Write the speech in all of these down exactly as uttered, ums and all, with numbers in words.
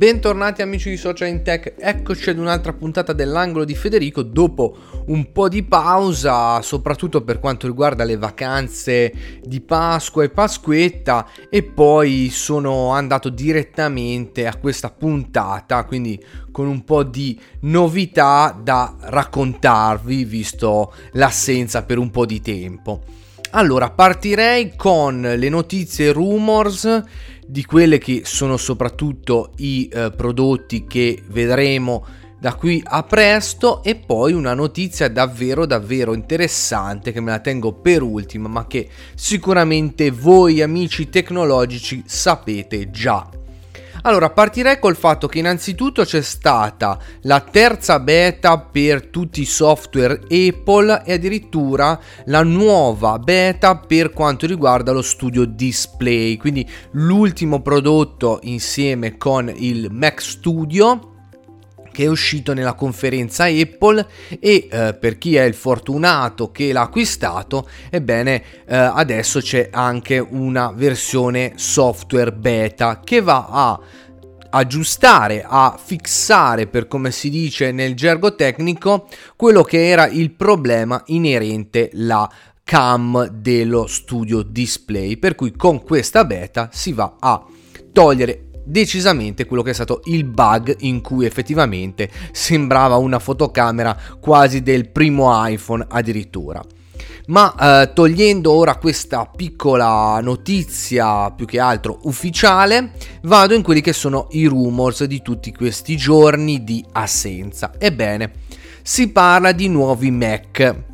Bentornati amici di Social in Tech, eccoci ad un'altra puntata dell'angolo di Federico dopo un po' di pausa, soprattutto per quanto riguarda le vacanze di Pasqua e Pasquetta, e poi sono andato direttamente a questa puntata, quindi con un po' di novità da raccontarvi visto l'assenza per un po' di tempo. Allora, partirei con le notizie rumors di quelle che sono soprattutto i eh, prodotti che vedremo da qui a presto, e poi una notizia davvero davvero interessante che me la tengo per ultima, ma che sicuramente voi amici tecnologici sapete già. Allora, partirei col fatto che innanzitutto c'è stata la terza beta per tutti i software Apple e addirittura la nuova beta per quanto riguarda lo Studio Display, quindi l'ultimo prodotto insieme con il Mac Studio che è uscito nella conferenza Apple, e eh, per chi è il fortunato che l'ha acquistato, ebbene eh, adesso c'è anche una versione software beta che va a aggiustare, a fissare, per come si dice nel gergo tecnico, quello che era il problema inerente alla cam dello Studio Display, per cui con questa beta si va a togliere decisamente quello che è stato il bug in cui effettivamente sembrava una fotocamera quasi del primo iPhone addirittura. Ma eh, togliendo ora questa piccola notizia più che altro ufficiale, vado in quelli che sono i rumors di tutti questi giorni di assenza. Ebbene, si parla di nuovi Mac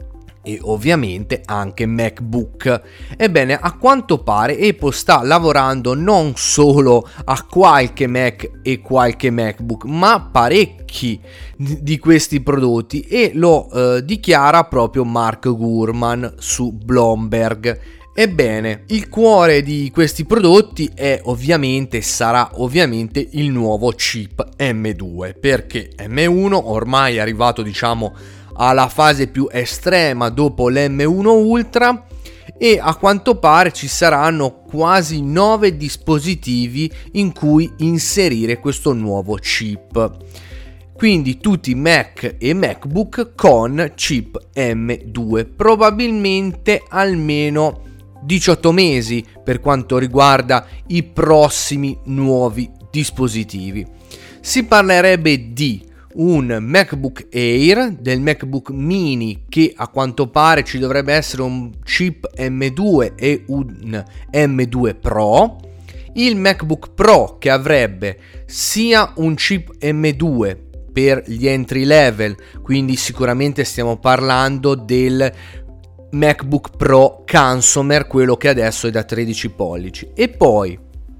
e ovviamente anche MacBook. Ebbene, a quanto pare Apple sta lavorando non solo a qualche Mac e qualche MacBook, ma parecchi di questi prodotti, e lo eh, dichiara proprio Mark Gurman su Bloomberg. Ebbene, il cuore di questi prodotti è ovviamente, sarà ovviamente il nuovo chip M due, perché M uno ormai è arrivato, diciamo, alla fase più estrema dopo l'M uno Ultra, e a quanto pare ci saranno quasi nove dispositivi in cui inserire questo nuovo chip. Quindi tutti Mac e MacBook con chip M due, probabilmente almeno diciotto mesi per quanto riguarda i prossimi nuovi dispositivi. Si parlerebbe di un MacBook Air, del MacBook Mini che a quanto pare ci dovrebbe essere un chip M due e un M due Pro, il MacBook Pro che avrebbe sia un chip M due per gli entry level, quindi sicuramente stiamo parlando del MacBook Pro consumer, quello che adesso è da tredici pollici, e poi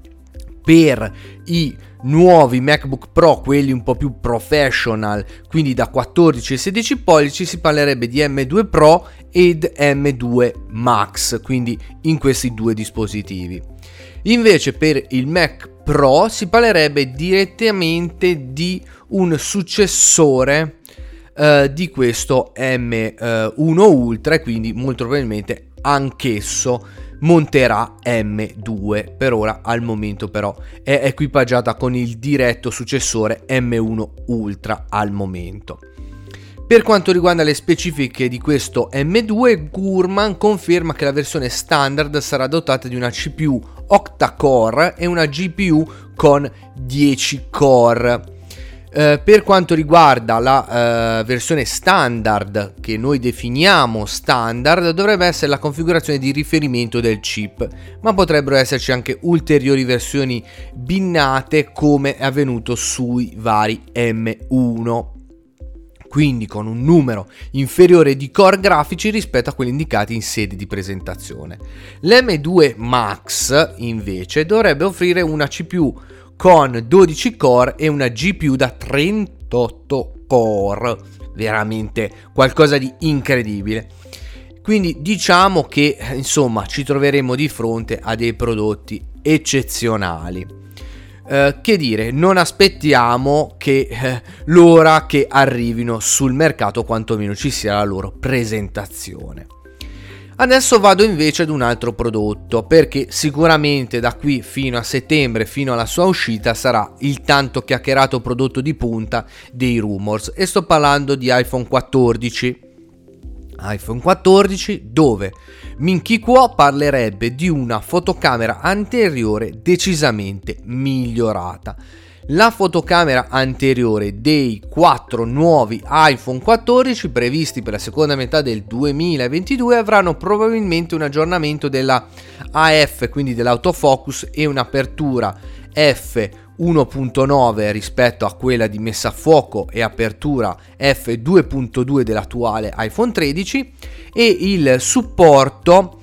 per i nuovi MacBook Pro, quelli un po' più professional, quindi da quattordici e sedici pollici, si parlerebbe di M due Pro ed M due Max, quindi in questi due dispositivi. Invece per il Mac Pro si parlerebbe direttamente di un successore eh, di questo M uno Ultra, e quindi molto probabilmente anch'esso monterà M due. Per ora, al momento però, è equipaggiata con il diretto successore M uno Ultra al momento. Per quanto riguarda le specifiche di questo M due, Gurman conferma che la versione standard sarà dotata di una C P U octa-core e una G P U con dieci core. Uh, per quanto riguarda la uh, versione standard, che noi definiamo standard, dovrebbe essere la configurazione di riferimento del chip, ma potrebbero esserci anche ulteriori versioni binnate come è avvenuto sui vari M uno, quindi con un numero inferiore di core grafici rispetto a quelli indicati in sede di presentazione. L'M due Max invece dovrebbe offrire una C P U con dodici core e una G P U da trentotto core, veramente qualcosa di incredibile. Quindi diciamo che insomma ci troveremo di fronte a dei prodotti eccezionali. Eh, che dire, non aspettiamo che eh, l'ora che arrivino sul mercato, quantomeno ci sia la loro presentazione. Adesso vado invece ad un altro prodotto, perché sicuramente da qui fino a settembre, fino alla sua uscita, sarà il tanto chiacchierato prodotto di punta dei rumors, e sto parlando di iPhone quattordici. iPhone quattordici, dove Min-Chi Kuo parlerebbe di una fotocamera anteriore decisamente migliorata. La fotocamera anteriore dei quattro nuovi iPhone quattordici previsti per la seconda metà del duemilaventidue avranno probabilmente un aggiornamento della A F, quindi dell'autofocus, e un'apertura F uno punto nove rispetto a quella di messa a fuoco e apertura F due punto due dell'attuale iPhone tredici, e il supporto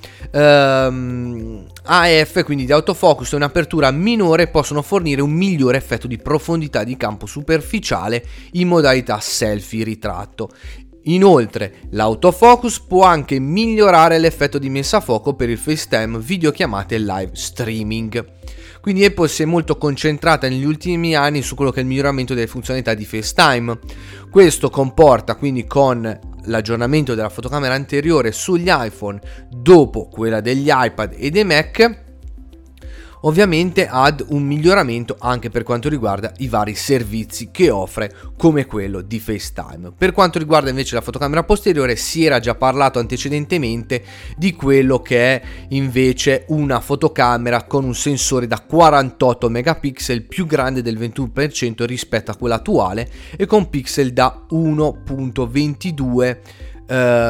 ehm, A F, quindi di autofocus e un'apertura minore, possono fornire un migliore effetto di profondità di campo superficiale in modalità selfie ritratto. Inoltre l'autofocus può anche migliorare l'effetto di messa a fuoco per il FaceTime, videochiamate e live streaming. Quindi Apple si è molto concentrata negli ultimi anni su quello che è il miglioramento delle funzionalità di FaceTime. Questo comporta quindi, con l'aggiornamento della fotocamera anteriore sugli iPhone dopo quella degli iPad e dei Mac, ovviamente ad un miglioramento anche per quanto riguarda i vari servizi che offre, come quello di FaceTime. Per quanto riguarda invece la fotocamera posteriore, si era già parlato antecedentemente di quello che è invece una fotocamera con un sensore da quarantotto megapixel più grande del ventuno per cento rispetto a quella attuale, e con pixel da uno virgola ventidue Uh,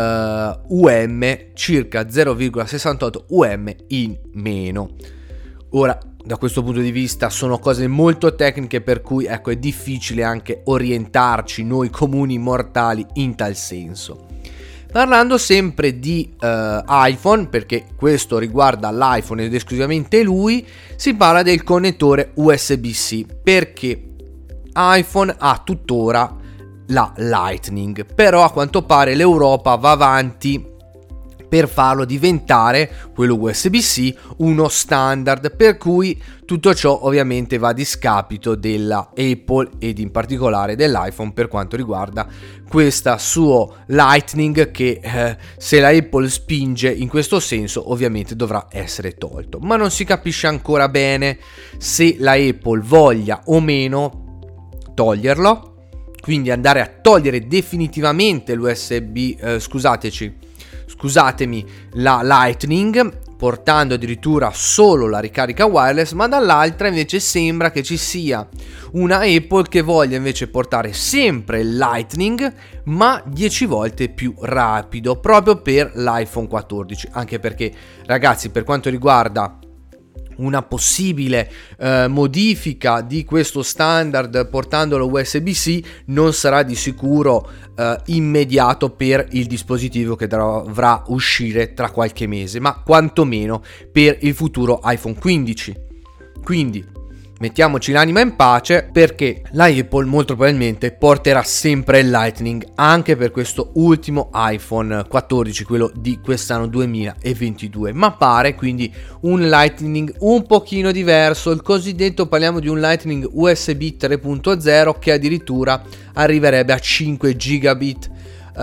U M, circa zero virgola sessantotto U M in meno. Ora, da questo punto di vista sono cose molto tecniche, per cui ecco, è difficile anche orientarci noi comuni mortali in tal senso. Parlando sempre di uh, iPhone, perché questo riguarda l'iPhone ed esclusivamente lui, si parla del connettore U S B C, perché iPhone ha tuttora la Lightning, però a quanto pare l'Europa va avanti per farlo diventare, quello U S B C, uno standard, per cui tutto ciò ovviamente va a discapito della Apple ed in particolare dell'iPhone per quanto riguarda questa suo Lightning, che eh, se la Apple spinge in questo senso ovviamente dovrà essere tolto, ma non si capisce ancora bene se la Apple voglia o meno toglierlo, quindi andare a togliere definitivamente l'U S B, eh, scusateci, scusatemi, la Lightning, portando addirittura solo la ricarica wireless, ma dall'altra invece sembra che ci sia una Apple che voglia invece portare sempre il Lightning, ma dieci volte più rapido, proprio per l'iPhone quattordici, anche perché, ragazzi, per quanto riguarda una possibile eh, modifica di questo standard portandolo U S B C, non sarà di sicuro eh, immediato per il dispositivo che dovrà uscire tra qualche mese, ma quantomeno per il futuro iPhone quindici. Quindi mettiamoci l'anima in pace, perché la Apple molto probabilmente porterà sempre il Lightning anche per questo ultimo iPhone quattordici, quello di quest'anno duemilaventidue, ma pare quindi un Lightning un pochino diverso, il cosiddetto, parliamo di un Lightning U S B tre punto zero che addirittura arriverebbe a cinque gigabit eh,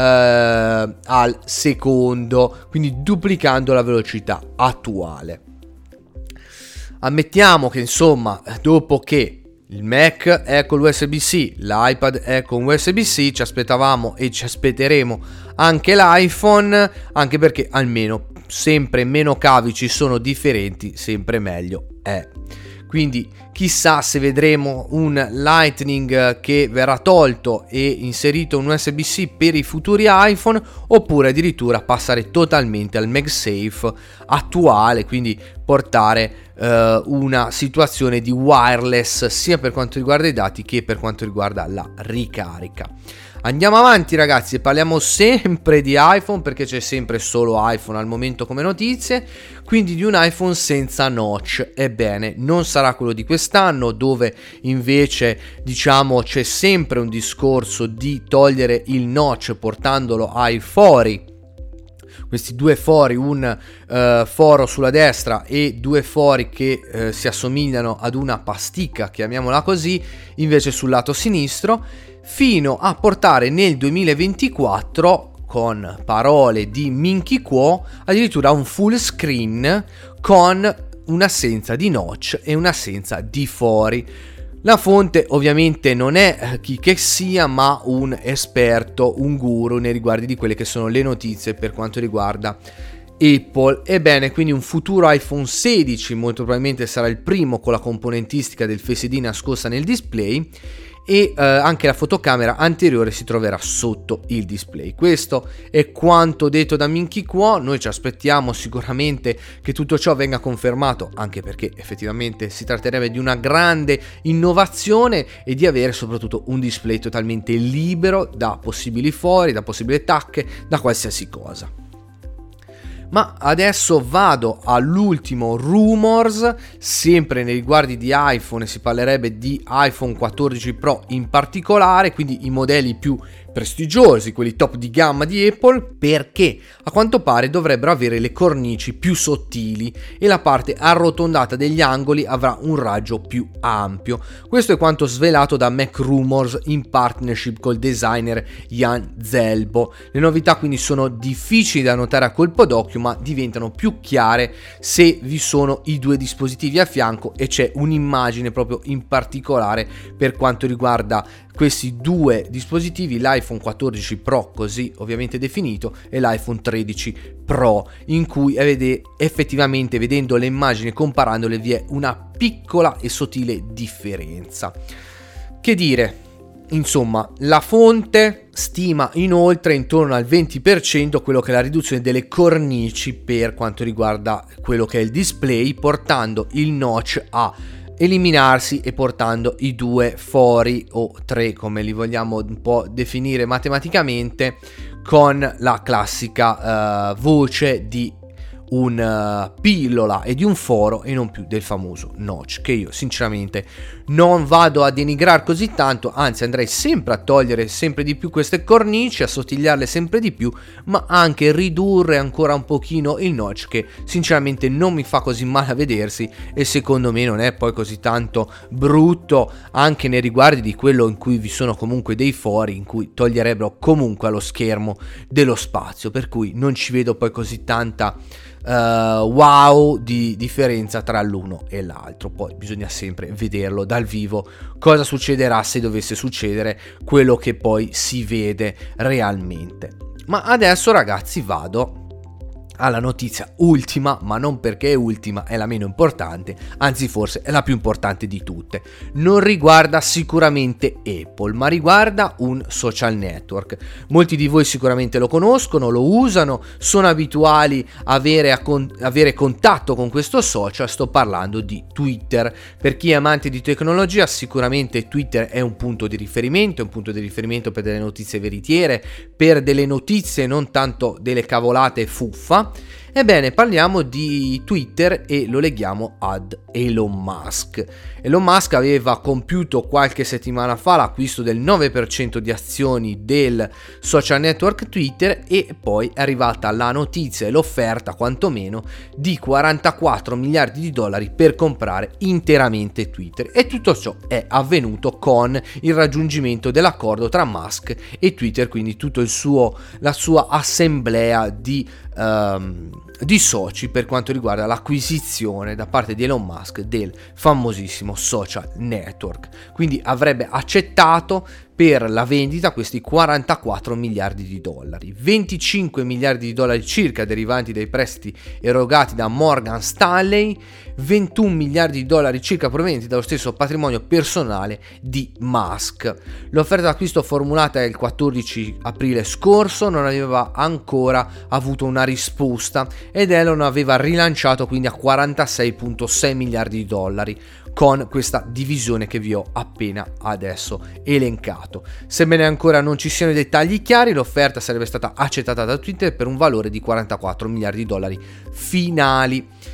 al secondo, quindi duplicando la velocità attuale. Ammettiamo che insomma, dopo che il Mac è con l'U S B C, l'iPad è con U S B C, ci aspettavamo e ci aspetteremo anche l'iPhone, anche perché almeno sempre meno cavi ci sono differenti, sempre meglio è. Quindi chissà se vedremo un Lightning che verrà tolto e inserito un U S B C per i futuri iPhone, oppure addirittura passare totalmente al MagSafe attuale, quindi portare uh, una situazione di wireless sia per quanto riguarda i dati che per quanto riguarda la ricarica. Andiamo avanti, ragazzi, e parliamo sempre di iPhone, perché c'è sempre solo iPhone al momento come notizie, quindi di un iPhone senza notch. Ebbene, non sarà quello di quest'anno, dove invece diciamo c'è sempre un discorso di togliere il notch portandolo ai fori. Questi due fori, un uh, foro sulla destra e due fori che uh, si assomigliano ad una pasticca, chiamiamola così, invece sul lato sinistro, fino a portare nel duemilaventiquattro con parole di Min-Chi Kuo, addirittura un full screen con un'assenza di notch e un'assenza di fori. La fonte ovviamente non è chi che sia, ma un esperto, un guru nei riguardi di quelle che sono le notizie per quanto riguarda Apple. Ebbene, quindi un futuro iPhone sedici molto probabilmente sarà il primo con la componentistica del Face I D nascosta nel display, e eh, anche la fotocamera anteriore si troverà sotto il display. Questo è quanto detto da Min-Chi Kuo. Noi ci aspettiamo sicuramente che tutto ciò venga confermato, anche perché effettivamente si tratterebbe di una grande innovazione e di avere soprattutto un display totalmente libero da possibili fori, da possibili tacche, da qualsiasi cosa. Ma adesso vado all'ultimo rumors, sempre nei riguardi di iPhone, e si parlerebbe di iPhone quattordici Pro in particolare, quindi i modelli più prestigiosi, quelli top di gamma di Apple, perché a quanto pare dovrebbero avere le cornici più sottili e la parte arrotondata degli angoli avrà un raggio più ampio. Questo è quanto svelato da Mac Rumors in partnership col designer Jan Zelbo. Le novità quindi sono difficili da notare a colpo d'occhio, ma diventano più chiare se vi sono i due dispositivi a fianco e c'è un'immagine proprio in particolare per quanto riguarda questi due dispositivi, l'iPhone quattordici Pro così ovviamente definito e l'iPhone tredici Pro, in cui vede, effettivamente vedendo le immagini e comparandole vi è una piccola e sottile differenza. Che dire? Insomma, la fonte stima inoltre intorno al venti per cento quello che è la riduzione delle cornici per quanto riguarda quello che è il display, portando il notch a eliminarsi e portando i due fori, o tre come li vogliamo un po' definire matematicamente, con la classica uh, voce di una pillola e di un foro e non più del famoso notch, che io sinceramente non vado a denigrare così tanto, anzi andrei sempre a togliere sempre di più queste cornici, a sottigliarle sempre di più, ma anche ridurre ancora un pochino il notch, che sinceramente non mi fa così male a vedersi e secondo me non è poi così tanto brutto, anche nei riguardi di quello in cui vi sono comunque dei fori in cui toglierebbero comunque allo schermo dello spazio, per cui non ci vedo poi così tanta Uh, wow di differenza tra l'uno e l'altro. Poi bisogna sempre vederlo dal vivo cosa succederà, se dovesse succedere quello che poi si vede realmente. Ma adesso ragazzi vado alla notizia ultima, ma non perché è ultima, è la meno importante, anzi forse è la più importante di tutte. Non riguarda sicuramente Apple, ma riguarda un social network. Molti di voi sicuramente lo conoscono, lo usano, sono abituali a avere, a con- avere contatto con questo social. Sto parlando di Twitter. Per chi è amante di tecnologia, sicuramente Twitter è un punto di riferimento, è un punto di riferimento per delle notizie veritiere, per delle notizie non tanto delle cavolate fuffa. Ebbene, parliamo di Twitter e lo leghiamo ad Elon Musk. Elon Musk aveva compiuto qualche settimana fa l'acquisto del nove per cento di azioni del social network Twitter e poi è arrivata la notizia e l'offerta quantomeno di quarantaquattro miliardi di dollari per comprare interamente Twitter, e tutto ciò è avvenuto con il raggiungimento dell'accordo tra Musk e Twitter, quindi tutto il suo la sua assemblea di um, di soci per quanto riguarda l'acquisizione da parte di Elon Musk del famosissimo social network. Quindi avrebbe accettato per la vendita questi quarantaquattro miliardi di dollari, venticinque miliardi di dollari circa derivanti dai prestiti erogati da Morgan Stanley, ventuno miliardi di dollari circa provenienti dallo stesso patrimonio personale di Musk. L'offerta d'acquisto formulata il quattordici aprile scorso non aveva ancora avuto una risposta ed Elon aveva rilanciato quindi a quarantasei virgola sei miliardi di dollari con questa divisione che vi ho appena adesso elencato. Sebbene ancora non ci siano i dettagli chiari, l'offerta sarebbe stata accettata da Twitter per un valore di quarantaquattro miliardi di dollari finali.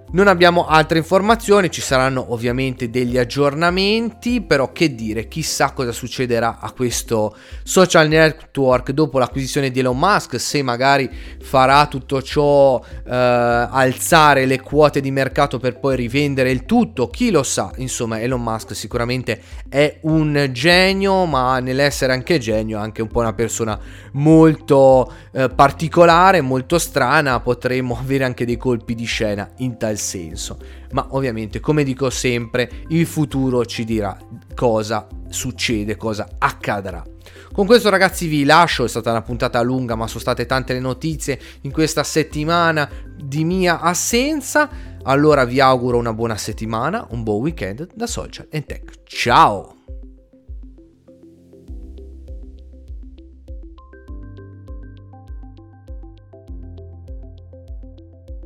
Non abbiamo altre informazioni, ci saranno ovviamente degli aggiornamenti, però che dire, chissà cosa succederà a questo social network dopo l'acquisizione di Elon Musk, se magari farà tutto ciò eh, alzare le quote di mercato per poi rivendere il tutto, chi lo sa. Insomma, Elon Musk sicuramente è un genio, ma nell'essere anche genio è anche un po' una persona molto eh, particolare, molto strana, potremmo avere anche dei colpi di scena in tal senso, ma ovviamente, come dico sempre, il futuro ci dirà cosa succede, cosa accadrà. Con questo, ragazzi, vi lascio. È stata una puntata lunga, ma sono state tante le notizie in questa settimana di mia assenza. Allora vi auguro una buona settimana, un buon weekend da Social and Tech. Ciao!